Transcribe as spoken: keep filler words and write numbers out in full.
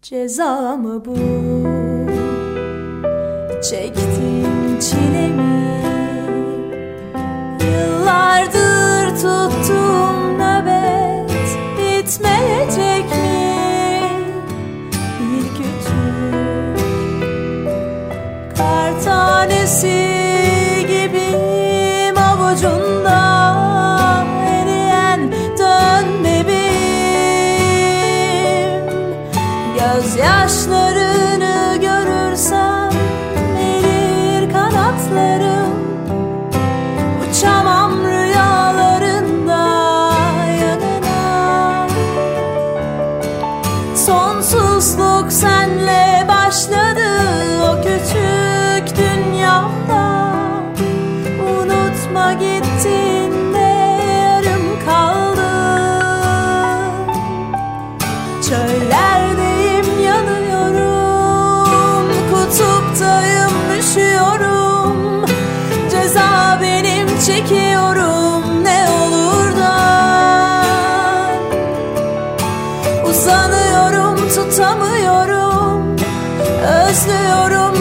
Ceza mı bu? Çektiğim çile mi? Yıllardır tuttuğum nöbet bitmeyecek mi? Bir küçük kar tanesi gibiyim avucunda eriyen dön bebeğim. Gözyaşlarını görürsem erir kanatlarım, uçamam rüyalarında yanına. Sonsuzluk senle başladı o küçük dünyada. Unutma gittiğinde yarım kaldım. Çöllerdeyim, yanıyorum, kutuptayım, üşüyorum. Ceza benim, çekiyorum ne olur da. Uzanıyorum, tutamıyorum, özlüyorum